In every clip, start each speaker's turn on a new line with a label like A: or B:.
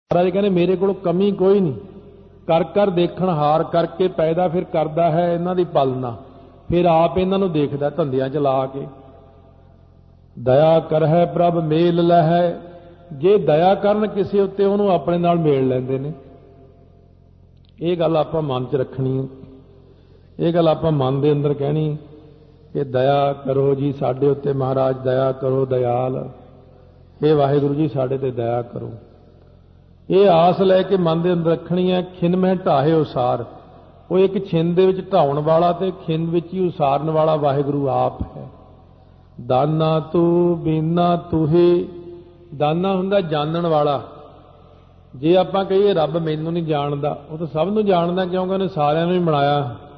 A: महाराज कहने मेरे को कमी कोई नहीं, कर कर देखण हार करके पैदा फिर करदा है इन्हां दी पालना, फिर आप इन्हां नूं देखदा धंधियां च ला के। दया कर है प्रभ मेल लहै, जे दया करन किसी उत्ते उहनूं अपने नाल मेल लैंदे ने। ये गल आपां मन च रखनी है, ये गल आपां मन दे अंदर कहनी कि दया करो जी साडे उत्ते महाराज, दया करो दयाल, हे वाहिगुरू जी साडे ते दया करो। ये आस लैके मन दे अंदर रखनी है। खिन में ढाहे उसार, वो एक छिन दे विच ढाउण वाला ते खिन विच ही उसारन वाला वाहिगुरू आप है। दाना तू बीना तूही, दाना हुंदा जानण वाला। जे आपां कहिए रब मैनूं नहीं जाणदा, वो तो सब नूं जाणदा, क्योंकि उहने सारिआं नूं ही बनाया,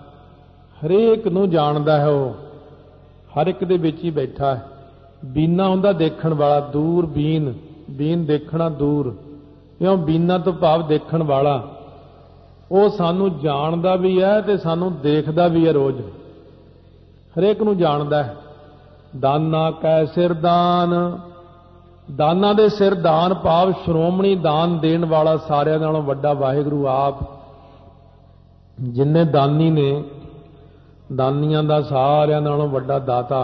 A: हरेक नूं जाणदा है, वो हर एक दे विच ही बैठा है। बीना हुंदा देखण वाला, दूर बीन, बीन देखना दूर, क्यों बीना तो भाव देखण वाला। वो सानू जाणदा भी है ते सानू देखदा भी है, रोज हरेक नूं जाणदा है। दाना कै सिर दान, दाना दे सिर दान भाव श्रोमणी दान देण वाला सारिआं नालों वड्डा वाहिगुरू आप। जिन्ने दानी ने, दानियां दा सारिआं नालों वड्डा दाता।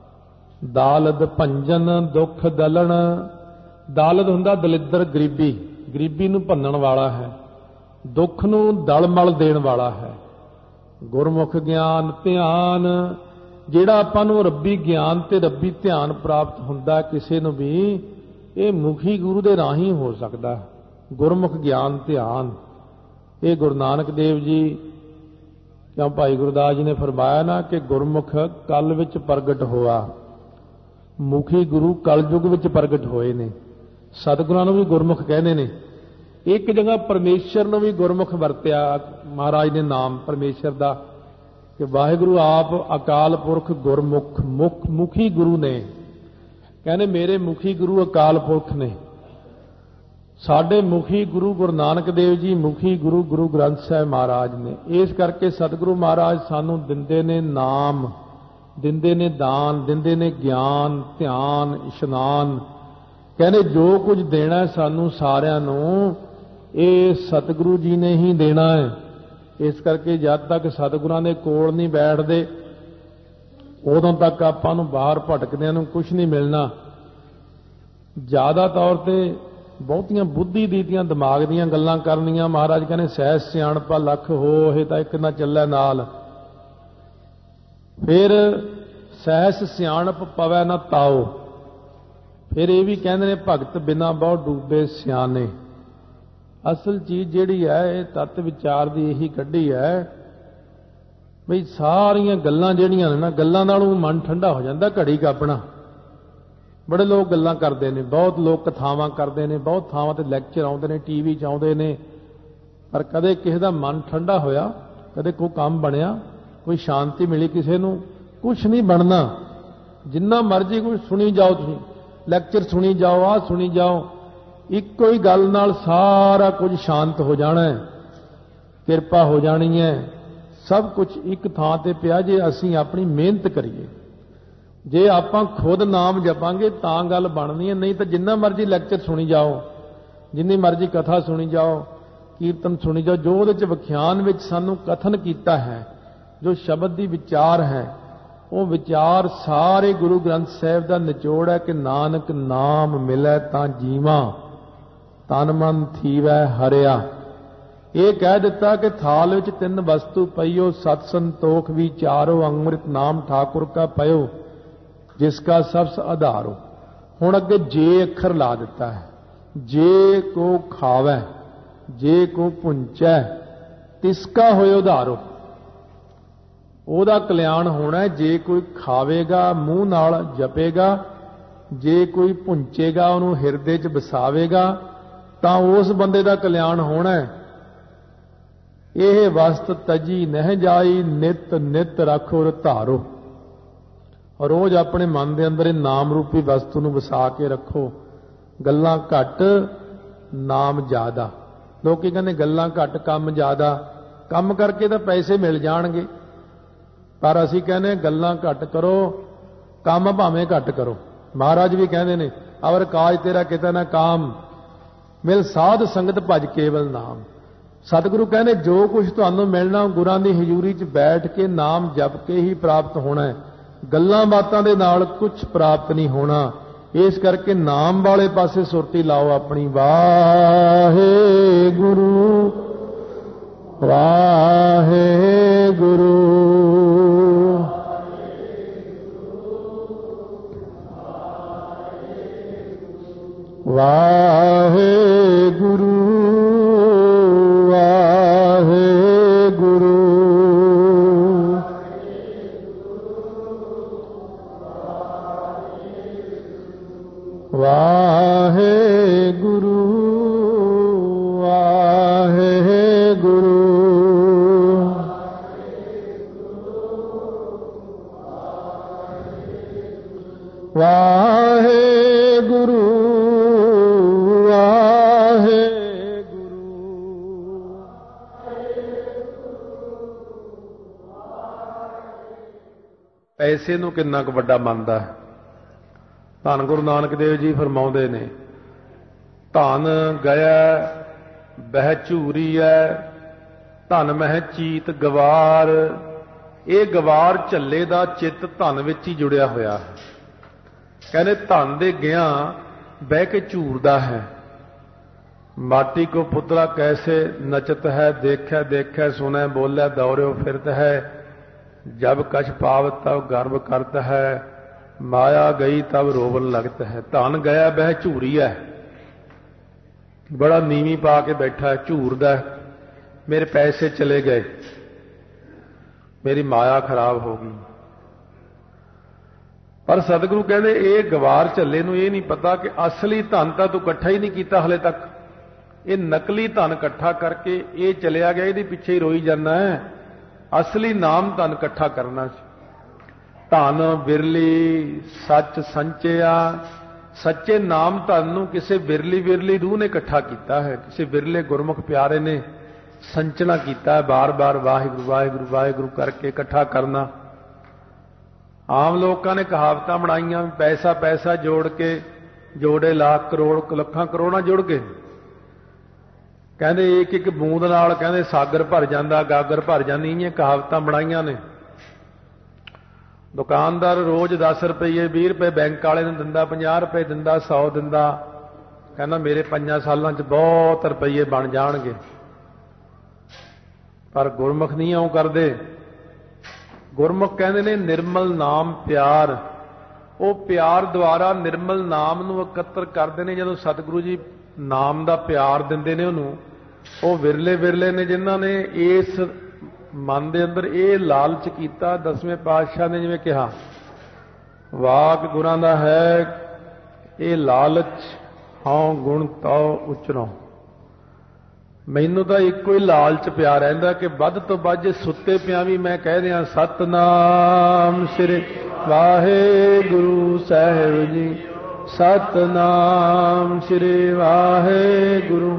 A: दालद भंजन दुख दलण, दालद हुंदा दलिद्दर गरीबी, गरीबी नूं भन्नण वाला है, दुख नूं दल मल देण वाला है। गुरमुख ज्ञान ध्यान, जिहड़ा आपां नूं रब्बी ज्ञान ते रब्बी ध्यान प्राप्त हुंदा किसे नूं भी, ये मुखी गुरु दे राही हो सकदा है। गुरमुख ज्ञान ध्यान, ये गुरु नानक देव जी, क्यों भाई गुरदास जी ने फरमाया ना कि गुरमुख कल विच प्रगट होआ, मुखी गुरु कलयुग विच प्रगट होए ने। सतगुरां नूं भी गुरमुख कहने ने। एक जगह परमेश्वर नूं भी गुरमुख वरत्या महाराज ने नाम परमेश्वर दा, कि वाहिगुरू आप अकाल पुरख गुरमुख, मुखी गुरु ने। कहने मेरे मुखी गुरु अकाल पुरख ने। साडे मुखी गुरु गुरु नानक देव जी, मुखी गुरु गुरु ग्रंथ साहिब महाराज ने। इस करके सतगुरु महाराज सानू दिंदे ने नाम, दिंदे ने दान, दिंदे ने ज्ञान ध्यान इशनान। कहने जो कुछ देना है सानू सारिआं नूं, ये सतगुरु जी ने ही देना है। इस करके जद तक सतगुरां दे कोल नहीं बैठदे, उदों तक आपां नूं बाहर भटकदिआं नूं कुछ नहीं मिलना। ज़्यादा तौर ते बहुतियां बुद्धि दीतियां दिमाग दीयां गल्लां करनियां। महाराज कहने सहज सियाणपा लख हो, ये तां इक ना चलै नाल। फिर सहस सियाणप पवै ना ताओ। फिर ये भी कहते ने भगत बिना बहुत डूबे सियाने। असल चीज जिहड़ी है ये तत्त विचार दी यही कढ़ी है बई सारियां गल्लां जिहड़ियां ने ना, गल्लां नालों मन ठंडा हो जाता घड़ी का अपना। बड़े लोग गल्लां करते हैं, बहुत लोग कथावां करते हैं, बहुत थावां ते लैक्चर आउंदे ने, टीवी च आउंदे ने, पर कदे किसी दा मन ठंडा होया, कदे कोई काम बनया, कोई शांति मिली किसी नूं, कुछ नहीं बनना। जिन्ना मर्जी कुछ सुनी जाओ, तुसीं लैक्चर सुनी जाओ, आ सुनी जाओ, इक्को ही गल नाल सारा कुछ शांत हो जाना है, किरपा हो जानी है। सब कुछ एक थां ते पिया जे असीं अपनी मेहनत करिए। जे आपां खुद नाम जपांगे तां गल बननी है, नहीं तो जिन्ना मर्जी लैक्चर सुनी जाओ, जिन्नी मर्जी कथा सुनी जाओ, कीर्तन सुनी जाओ, जो उहदे च विख्यान विच सानू कथन कीता है, जो शब्द दी विचार है, वो विचार सारे गुरु ग्रंथ साहिब दा निचोड़ है कि नानक नाम मिलै तां जीवां, तन मन थीवै हरिया। ये कह दिता कि थाल विच तिन वस्तु पईओ, सत संतोख विचारो, अमृत नाम ठाकुर का पयो, जिसका सबस आधारो। हुण अगे जे अखर ला दिता है। जे को खावै, जे को पुंचै, तिसका होए उधारो। ओदा कल्याण होना है। जे कोई खावेगा मूँह नाल जपेगा, जे कोई पुंचेगा उन्होंने हिरदे च बसावेगा, तां उस बंदे दा कल्याण होना है। यह वस्त तजी नह जाई, नित नित रखो धारो। और रोज अपने मन के अंदर नाम रूपी वस्तु नूं वसा के रखो। गल्लां घट नाम ज्यादा। लोग कहते गल्लां घट काम ज्यादा, काम करके तो पैसे मिल जाणगे, पर असीं कहने गल्लां घट करो, काम भावें घट करो। महाराज भी कहते हैं अवर काज तेरा किते ना काम, ਮਿਲ ਸਾਧ ਸੰਗਤ ਭਜ ਕੇਵਲ ਨਾਮ। ਸਤਿਗੁਰੂ ਕਹਿੰਦੇ ਜੋ ਕੁਝ ਤੁਹਾਨੂੰ ਮਿਲਣਾ ਗੁਰਾਂ ਦੀ ਹਜ਼ੂਰੀ 'ਚ ਬੈਠ ਕੇ ਨਾਮ ਜਪ ਕੇ ਹੀ ਪ੍ਰਾਪਤ ਹੋਣਾ ਹੈ। ਗੱਲਾਂ ਬਾਤਾਂ ਦੇ ਨਾਲ ਕੁਝ ਪ੍ਰਾਪਤ ਨਹੀਂ ਹੋਣਾ। ਇਸ ਕਰਕੇ ਨਾਮ ਵਾਲੇ ਪਾਸੇ ਸੁਰਤੀ ਲਾਓ ਆਪਣੀ। ਵਾਹਿਗੁਰੂ ਵਾਹਿਗੁਰੂ ਵਾਹਿਗੁਰੂ ਵਾਹਿਗੁਰੂ ਵਾਹਿਗੁਰੂ ਵਾਹਿਗੁਰੂ ਵਾਹਿਗੁਰੂ ਪੈਸੇ ਨੂੰ ਕਿੰਨਾ ਕੁ ਵੱਡਾ ਮੰਨਦਾ ਹੈ। ਧੰਨ ਗੁਰੂ ਨਾਨਕ ਦੇਵ ਜੀ ਫਰਮਾਉਂਦੇ ਨੇ, ਧਨ ਗਿਆ ਬਹਿ ਝੂਰੀਐ, ਧਨ ਮਹਿ ਚੀਤ ਗਵਾਰ। ਇਹ ਗਵਾਰ ਝੱਲੇ ਦਾ ਚਿੱਤ ਧਨ ਵਿੱਚ ਹੀ ਜੁੜਿਆ ਹੋਇਆ ਹੈ। ਕਹਿੰਦੇ ਧਨ ਦੇ ਗਿਆ ਬਹਿ ਕੇ ਝੂਰਦਾ ਹੈ। ਮਾਟੀ ਕੋ ਪੁਤਲਾ ਕੈਸੇ ਨਚਤ ਹੈ, ਦੇਖੈ ਦੇਖੈ ਸੁਨੈ ਬੋਲੇ ਦੌੜਿਓ ਫਿਰਤ ਹੈ। जब कछ पावत तब गर्व करत है, माया गई तब रोवन लगत है। धन गया बह झूरी है, बड़ा नीवी पा के बैठा है, झूरदा है, मेरे पैसे चले गए, मेरी माया खराब हो गई। पर सतगुरु कहते ये गवार झल्ले नूं ये नहीं पता कि असली धन तां तूं इकट्ठा ही नहीं कीता हले तक। ये नकली धन इकट्ठा करके ये चलिया गया, इहदे पिछे ही रोई जाना है। असली नाम धन इकट्ठा करना। धन बिरली सच संचिया। सच्चे नाम धन नूं किसी बिरली बिरली रूह ने इकट्ठा किया है, किसी बिरले गुरमुख प्यारे ने संचना किया है। बार बार वाहिगुरू वाहिगुरू वाहिगुरू करके इकट्ठा करना। आम लोगों ने कहावत बनाईयां, पैसा पैसा जोड़ के जोड़े लाख करोड़ लखां करोड़ां जुड़ गए। कहते एक एक बूंद नाल कहते सागर भर जाता, गागर भर जाती। ये कहावत बनाईयां ने। दुकानदार रोज 10 रुपये 20 रुपये बैंक वाले नूं दिंदा, 50 रुपये दिंदा, 100 दिंदा, कहना मेरे 5 सालों च बहुत रुपये बन जाणगे। पर गुरमुख नहीं इउं करदे। गुरमुख कहते ने निर्मल नाम प्यार। वो प्यार द्वारा निर्मल नाम नूं एकत्र करते हैं। जदों सतगुरु जी नाम दा प्यार दिंदे ने उहनूं, वो विरले विरले ने जिन्हां ने इस मन दे अंदर ये लालच कीता। 10वें पातशाह ने जिवें कहा, वाक गुरां दा है ये लालच हौं गुण तौ उचरों। मैनूं तां इक्को ही लालच पिया रहिंदा कि वध तो वध जे सुत्ते पिया भी मैं कह दियां सतनाम श्री वाहिगुरू साहिब जी, सतनाम श्री वाहिगुरू।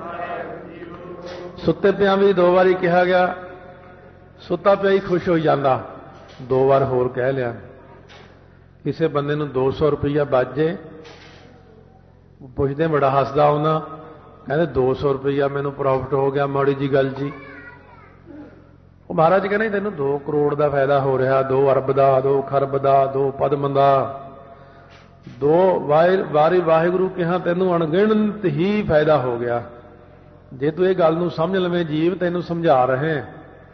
A: सुते पिया भी 2 बारी कहा गया, सुता पिया ही खुश हो जाता, 2 बार होर कह लिया। किसी बंदे नूं 200 रुपया बाजे, पुछदे बड़ा हसदा होना, कहते 200 रुपया मैनूं प्रॉफिट हो गया, माड़ी जी गल जी। वो महाराज कहने तेनों 2 करोड़ का फायदा हो रहा, 2 अरब का, 2 खरब का, 2 पद्म का, 2 वारी वाहिगुरू कहा तेनों अणगिणत ही फायदा हो गया। जे तू ये गल नूं समझ लवें जीव, तेनों समझा रहे हैं।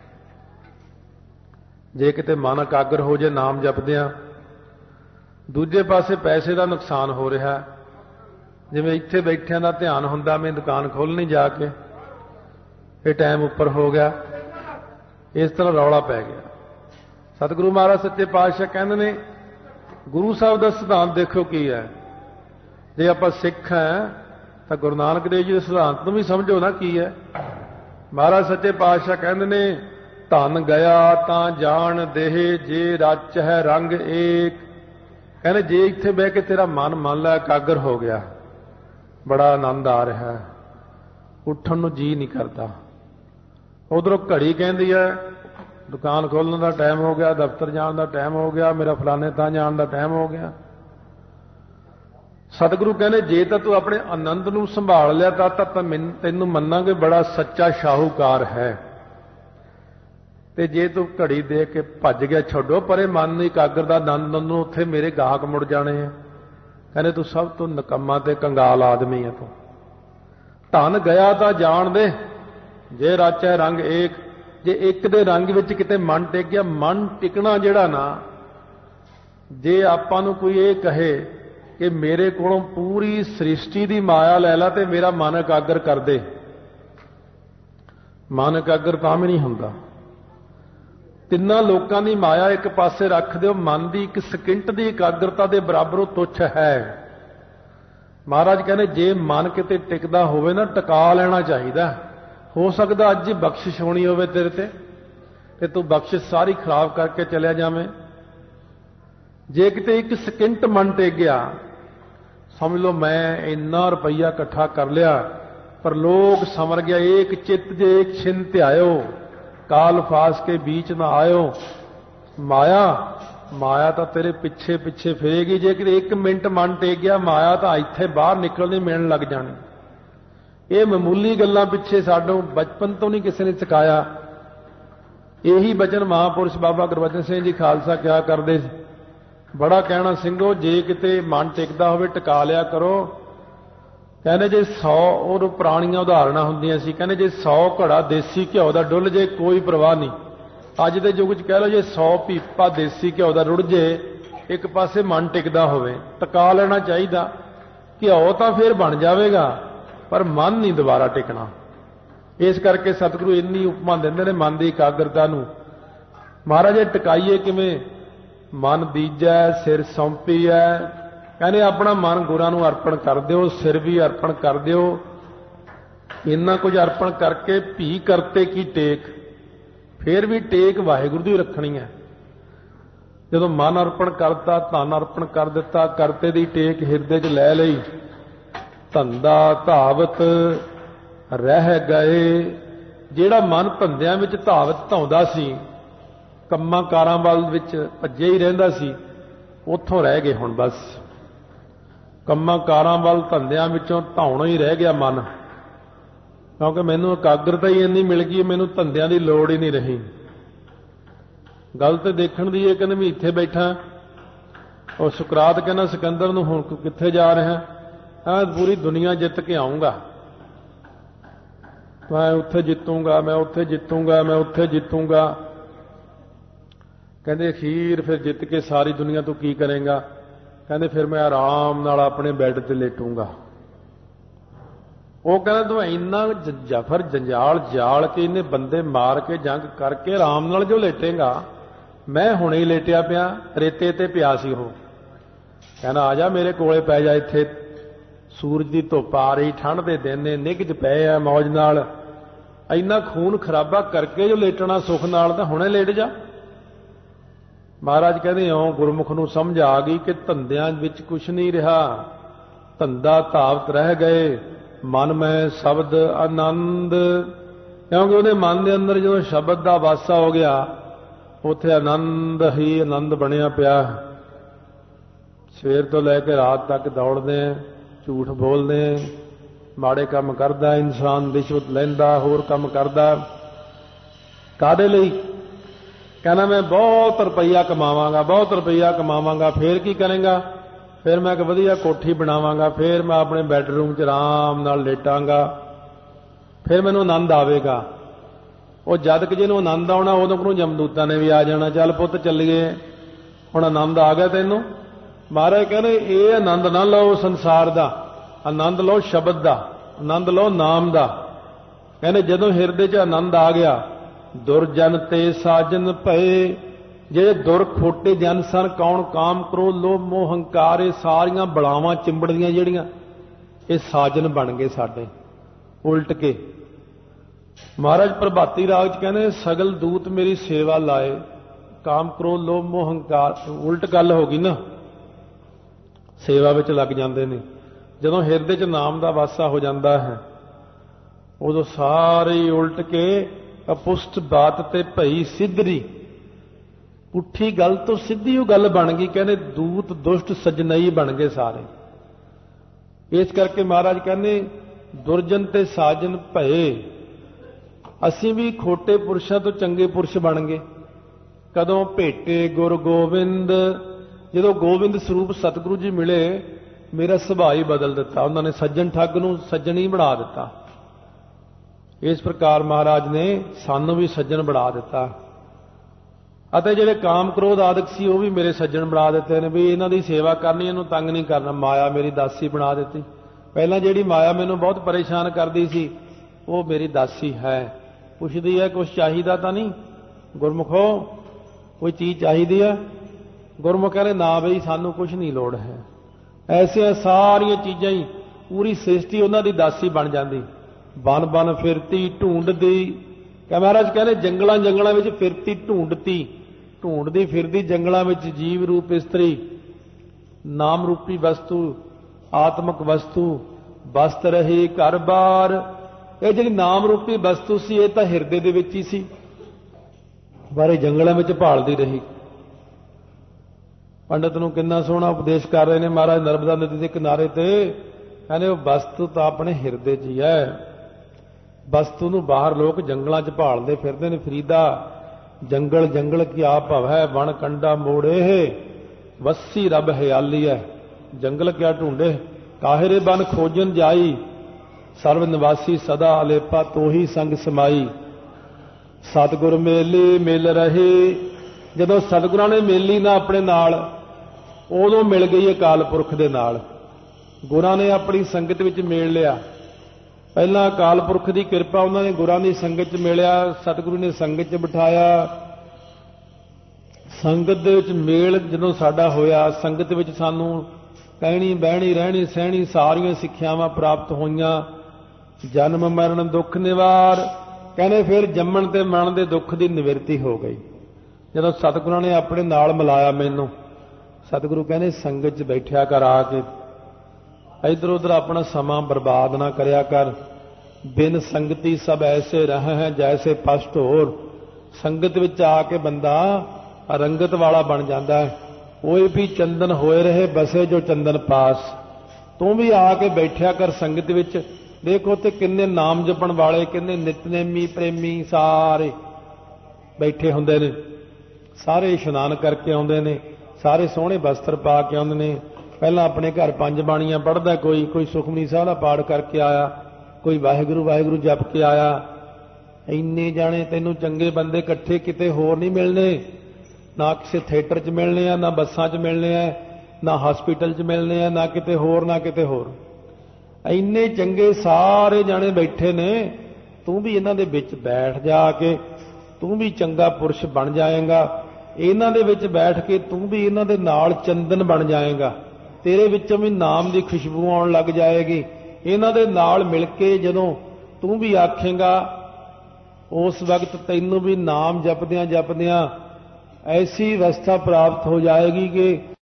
A: जे किते मन एकागर हो जाए नाम जपदियां, दूजे पासे पैसे का नुकसान हो रहा। जिवें इत्थे बैठिਆਂ ਦਾ ध्यान हुंदा मैं दुकान खोलनी जाके, ये टाइम उपर हो गया, इस तरह रौला पै गया। सतगुरु महाराज सच्चे पातशाह कहंदे ने गुरु साहब का सिद्धांत देखो की है। जे आप सिख हैं तो गुरु नानक देव जी के सिद्धांत भी समझो ना की है। महाराज सच्चे पातशाह कहते ने धन गया तां जान देह, जे रच है रंग एक। कहने जे इत्थे बह के तेरा मन मान ला एकागर हो गया, बड़ा आनंद आ रहा है, उठन नूं जी नहीं करता। उधरों घड़ी कहती है दुकान खोलने का टाइम हो गया, दफ्तर जाने का टाइम हो गया, मेरा फलाने थां जाने का टाइम हो गया। सतगुरु कहने जे तो तू अपने आनंद नूं संभाल लिया तो तैनूं मन्नांगे बड़ा सच्चा शाहूकार है। ते जे तू घड़ी दे के भज गया, छड्डो परे मन नूं एकाग्र दा आनंद नूं, उत्थे मेरे गाहक मुड़ जाने हैं। कहने तू सब तो नकम्मा ते कंगाल आदमी है। तू धन गया तो जान दे, जे राचै रंग एक, जे एक दे रंग विच किते मन टिक गया, मन टिकना जिहड़ा ना, जे आपां नूं कोई ये कहे कि मेरे कोलों पूरी सृष्टि की माया लै ला ते मेरा मन एकाग्र कर दे, मन एकाग्र तां भी नहीं हुंदा। तिन्ना लोकां दी माया एक पासे रख दिओ, मन की एक सकिंट की एकाग्रता के बराबर वो तुच्छ है। महाराज कहने जे मन किते टिकदा होवे ना, टका लेना चाहिए। हो सकदा अज ही बख्शिश होनी होवे तेरे ते तू बख्शिश सारी खराब करके चलिया जावें। जे किते एक सकिंट मन टेक गया, समझ लो मैं इन्ना रुपया इकट्ठा कर लिया, पर लोग समर गया। एक चित्त जे एक छिन त्यायो, काल फास के बीच ना आयो। माया माया तो तेरे पिछे पिछे फिरेगी। जे कि एक मिनट मन टेक गया, माया तो इत्थे बाहर निकलने मिलण लग जानी। ये मामूली गल्लां पिछे साडों बचपन तो नहीं किसी ने सिखाया। यही बचन महापुरुष बाबा गुरबचन सिंह जी खालसा क्या करते, बड़ा कहना ਸਿੰਘੋ जे किते मन टिकदा होवे टिका लिया करो। कहने जे 100 और पुरानियां उदाहरणां हुंदियां सी, कहने जे 100 घड़ा देसी घ्यो दा डुੱਲ जे कोई परवाह नहीं। अज दे युग च कह लो जे 100 पीपा देसी घ्यो दा रुड़ जे, एक पासे मन टिकदा होवे, टिका लेना चाहिए। घ्यो तां फिर बन जाएगा, पर मन नहीं दोबारा टिकना। इस करके सतगुरु इन्नी उपमा दिंदे ने मन की एकाग्रता नूं। महाराज ये टिकाईए किवें? मन दीजै सिर सौंपी है। कहने अपना मन गुरां नूं अर्पण कर दिओ, सिर भी अर्पण कर दिओ। इन्ना कुछ अर्पण करके भी करते की टेक, फिर भी टेक वाहिगुरू दी रखनी है। जदों मन अर्पण करता, धन अर्पण कर दिता, करते दी टेक हिरदे च लै लई, धंधा धावत रह गए। जिहड़ा मन धंधिਆਂ ਵਿੱਚ धावत धाउंदा सी, ਕੰਮਾਂ ਕਾਰਾਂ ਵੱਲ ਵਿੱਚ ਭੱਜੇ ਹੀ ਰਹਿੰਦਾ ਸੀ, ਉੱਥੋਂ ਰਹਿ ਗਏ ਹੁਣ ਬਸ। ਕੰਮਾਂ ਕਾਰਾਂ ਵੱਲ ਧੰਦਿਆਂ ਵਿੱਚੋਂ ਧਾਉਣਾ ਹੀ ਰਹਿ ਗਿਆ ਮਨ, ਕਿਉਂਕਿ ਮੈਨੂੰ ਇਕਾਗਰਤਾ ਹੀ ਇੰਨੀ ਮਿਲ ਗਈ, ਮੈਨੂੰ ਧੰਦਿਆਂ ਦੀ ਲੋੜ ਹੀ ਨਹੀਂ ਰਹੀ। ਗੱਲ ਤੇ ਦੇਖਣ ਦੀ ਇਹ ਕਹਿੰਦੇ ਵੀ ਇੱਥੇ ਬੈਠਾ, ਉਹ ਸੁਕਰਾਤ ਕਹਿੰਦਾ ਸਿਕੰਦਰ ਨੂੰ ਹੁਣ ਕਿੱਥੇ ਜਾ ਰਿਹਾ? ਹਾਂ ਪੂਰੀ ਦੁਨੀਆ ਜਿੱਤ ਕੇ ਆਉਂਗਾ, ਮੈਂ ਉੱਥੇ ਜਿੱਤੂੰਗਾ, ਮੈਂ ਉੱਥੇ ਜਿੱਤੂੰਗਾ, ਮੈਂ ਉੱਥੇ ਜਿੱਤੂੰਗਾ। ਕਹਿੰਦੇ ਅਖੀਰ ਫਿਰ ਜਿੱਤ ਕੇ ਸਾਰੀ ਦੁਨੀਆ ਤੋਂ ਕੀ ਕਰੇਗਾ? ਕਹਿੰਦੇ ਫਿਰ ਮੈਂ ਆਰਾਮ ਨਾਲ ਆਪਣੇ ਬੈੱਡ ਤੇ ਲੇਟੂੰਗਾ। ਉਹ ਕਹਿੰਦਾ ਤੂੰ ਇੰਨਾ ਜਫਰ ਜੰਜਾਲ ਜਾਲ ਕੇ ਇਹਨੇ ਬੰਦੇ ਮਾਰ ਕੇ ਜੰਗ ਕਰਕੇ ਆਰਾਮ ਨਾਲ ਜੋ ਲੇਟੇਗਾ, ਮੈਂ ਹੁਣੇ ਹੀ ਲੇਟਿਆ ਪਿਆ, ਰੇਤੇ ਤੇ ਪਿਆ ਸੀ ਉਹ। ਕਹਿੰਦਾ ਆ ਜਾ ਮੇਰੇ ਕੋਲੇ ਪੈ ਜਾ, ਇੱਥੇ ਸੂਰਜ ਦੀ ਧੁੱਪ ਆ ਰਹੀ, ਠੰਡ ਦੇ ਦਿਨ ਨੇ, ਨਿੱਘ 'ਚ ਪਏ ਆ ਮੌਜ ਨਾਲ। ਇੰਨਾ ਖੂਨ ਖਰਾਬਾ ਕਰਕੇ ਜੋ ਲੇਟਣਾ ਸੁੱਖ ਨਾਲ, ਤਾਂ ਹੁਣੇ ਲੇਟ ਜਾ। महाराज कहते हो गुरमुख नूं समझ आ गई कि धंधियां विच कुछ नहीं रहा, धंधा धावत रह गए, मन में शब्द आनंद। क्योंकि उहदे मन के अंदर जो शब्द का वासा हो गया, उत्थे आनंद ही आनंद बनिया पिया। सवेर तो लैके रात तक दौड़दे, झूठ बोलदे, माड़े काम करदा इंसान, रिश्वत लैंदा, होर काम करदा। काहदे लई? कहना मैं बहुत रुपया कमावांगा, बहुत रुपया कमावांगा। फिर की करेंगा? फिर मैं एक वधिया कोठी बनावांगा, फिर मैं अपने बैडरूम च आराम नाल लेटांगा, फिर मैनूं आनंद आवेगा। वो जद कि जिन्हों आनंद आउणा उदों को जमदूतां ने भी आ जाना, चल पुत्त चलीए, हुण आनंद आ गया तैनूं। महाराज कहने ये आनंद ना लो संसार दा, आनंद लो शब्द दा, आनंद लो नाम दा। कहने जदों हिरदे च आनंद आ गया, दुरजन ते साजन भए। ਜਿਹੜੇ ਦੁਰ ਖੋਟੇ ਜਨ ਸਨ, ਕੌਣ? ਕਾਮ ਕ੍ਰੋਧ ਲੋਭ ਮੋਹ ਹੰਕਾਰ, ਇਹ ਸਾਰੀਆਂ ਬਲਾਵਾਂ ਚਿੰਬੜਦੀਆਂ ਜਿਹੜੀਆਂ, ਇਹ ਸਾਜਨ ਬਣ ਗਏ ਸਾਡੇ ਉਲਟ ਕੇ। ਮਹਾਰਾਜ ਪ੍ਰਭਾਤੀ ਰਾਗ ਚ ਕਹਿੰਦੇ ਸਗਲ ਦੂਤ ਮੇਰੀ ਸੇਵਾ ਲਾਏ, ਕਾਮ ਕ੍ਰੋਧ ਲੋਭ ਮੋਹ ਹੰਕਾਰ, ਉਲਟ ਗੱਲ ਹੋ ਗਈ ਨਾ, ਸੇਵਾ ਵਿੱਚ ਲੱਗ ਜਾਂਦੇ ਨੇ। ਜਦੋਂ ਹਿਰਦੇ ਚ ਨਾਮ ਦਾ ਵਾਸਾ ਹੋ ਜਾਂਦਾ ਹੈ, ਉਦੋਂ ਸਾਰੇ ਉਲਟ ਕੇ ਅਪੁਸ਼ਟ ਬਾਤ ਤੇ ਭਈ ਸਿੱਧਰੀ, ਪੁੱਠੀ ਗੱਲ ਤੋਂ ਸਿੱਧੀ ਉਹ ਗੱਲ ਬਣ ਗਈ। ਕਹਿੰਦੇ ਦੂਤ ਦੁਸ਼ਟ ਸਜਣਈ ਬਣ ਗਏ ਸਾਰੇ। इस करके महाराज कहने दुर्जन ते साजन भये। असीं भी खोटे पुरुषां तो चंगे पुरुष बन गए। कदों भेटे गुर गोविंद, जदों गोविंद स्वरूप सतगुरु जी मिले मेरा सुभाव ही बदल दिता। उन्होंने सज्जन ठग नूं सज्जन ही बना दिता। इस प्रकार महाराज ने सानू भी सज्जन बना दिता। अते जिहड़े काम क्रोध आदਿਕ सी वो भी मेरे सज्जन बना दिते ने भी इन्हां दी सेवा करनी, इन्हूं तंग नहीं करना। माया मेरी दासी बना दिती। पहलां जिहड़ी माया मैनूं बहुत परेशान करदी सी वो मेरी दासी है। पुछदी है कुछ चाहिदा तां नहीं, गुरमुखो कोई चीज़ चाहिदी है? गुरमुख कहते ना बई सानू कुछ नहीं लोड़ है। ऐसिया सारिया चीज़ां ही पूरी सृष्टि उन्हां दी दासी बन जाती। बन बन फिरती ढूंढदी, क्या महाराज कहते जंगलों जंगलों में फिरती ढूंढती, ढूंढदी फिरदी जंगलों में जीव रूप इस्त्री, नाम रूपी वस्तु, आत्मक वस्तु वस्त रही घर बार। ये जी नाम रूपी वस्तु सी ये तो हिरदे दे विच ही सी, बारे जंगलों में भालदी रही। पंडित नूं कितना सोहना उपदेश कर रहे हैं महाराज नर्मदा नदी के किनारे ते, कहने वो वस्तु तो अपने हिरदे च ही है। वस्तु नूं बाहर लोग जंगलों च भालदे फिरदे ने। फरीदा जंगल जंगल की आप भव है, वन कंडा मोड़े है, वस्सी रब हयाली है। जंगल क्या ढूंढे, काहिरे बन खोजन जाई, सर्व निवासी सदा अलेपा तो ही संग समाई। सतगुर मेले मिल रहे, जदों सतगुरां ने मेली ना अपने नाल, उदों मिल गई अकाल पुरख दे नाल। गुरां ने अपनी संगत विच मेल लिया। पहला अकाल पुरख की किरपा, उन्होंने गुरां की संगत च मिलिया, सतगुरु ने संगत च बिठाया। संगत दे विच मेल जदों साडा होया, संगत विच सानू कहनी बहनी रहनी सहनी सारियां सिक्ख्यावां प्राप्त होईयां। जन्म मरण दुख निवार, कहने फिर जम्मण ते मरण दे दुख की निवृत्ति हो गई। जदों सतगुरां ने अपने नाल मिलाया मैनू, सतगुरु कहने संगत च बैठिया कर आके, इधर उधर अपना समा बर्बाद ना करया कर। बिन संगति सब ऐसे रह हैं जैसे पष्ट होर। संगत विच आके बंदा रंगत वाला बन जाता है। कोई भी चंदन होए रहे बसे जो चंदन पास। तू भी आके बैठिया कर संगत विच। देखो ते किन्ने नाम जपण वाले, किन्ने नितनेमी प्रेमी सारे बैठे हुंदे ने। सारे इशनान करके आउंदे ने, सारे सोहणे वस्त्र पा के आउंदे ने। पहलां अपने घर 5 बाणियां पढ़दा, कोई सुखमनी साहिब दा पाठ करके आया, कोई वाहिगुरू वाहिगुरू जप के आया। इन्ने जाने तैनूं चंगे बंदे इकट्ठे किते होर नहीं मिलने, ना किसी थिएटर च मिलने आ, ना बसां च मिलने आ, ना हॉस्पिटल च मिलने आ, ना किते होर ना किते होर। इन्ने चंगे सारे जाने बैठे ने। तू भी इन्हां दे विच बैठ जा के, तू भी चंगा पुरुष बन जाएगा। इन्हां दे विच बैठ के तू भी इन्हां दे नाल चंदन बन जाएगा। तेरे विचों भी नाम की खुशबू आउण लग जाएगी। इन्हां दे नाल मिल के जदों तू भी आखेगा, उस वक्त तैनूं भी नाम जपदियां जपदियां ऐसी अवस्था प्राप्त हो जाएगी कि